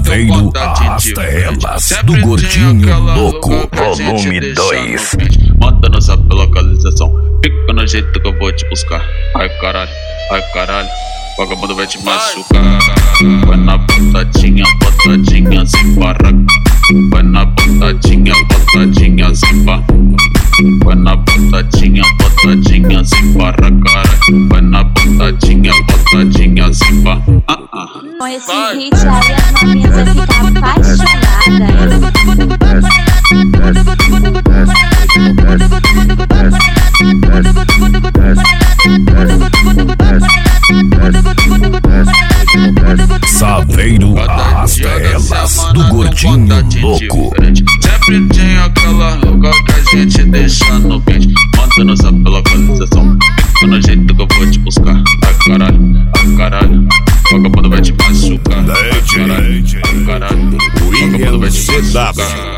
Saveiro arrasta elas do gordinho louco. Volume 2. Manda nossa localização, fica no jeito que eu vou te buscar. Ai caralho, vagabundo vai te machucar. Vai na botadinha, botadinha sem parar. Vai na botadinha, botadinha sem parar. Vai na botadinha, botadinha sem parar, caralho. Vai na botadinha, botadinha sem parar. Com esse hit aí as novinhas vai ficar apaixonadas. Saveiro arrasta elas do gordinho louco. Sempre tem aquela rouca que a gente deixa no beat. Manda nossa localização, fica no jeito que eu vou te buscar. Ai caralho, vagabundo vai te machucar. Ai caralho, vagabundo vai te machucar.